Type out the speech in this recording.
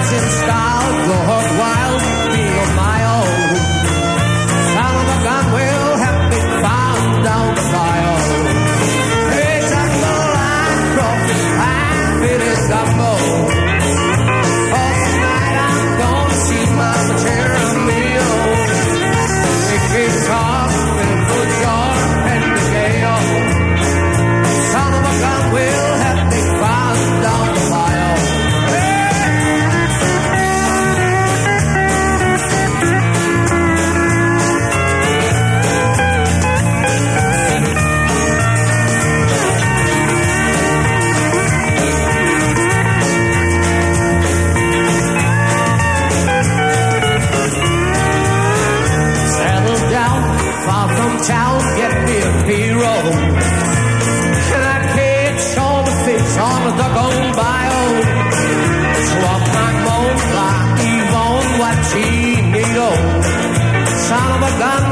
in style, go hog wild, being on my own. Son of a gun will have been found down the file. It's up the line, cross and it is gumbo. For tonight I'm gonna see my material meal. It keeps off with good jar and the gale. Son of a gun will have been found down the file. Town, get me a hero. And I can't show the face on the duck-owned bio. Swap my moan like Yvonne, what she need. Son of a gun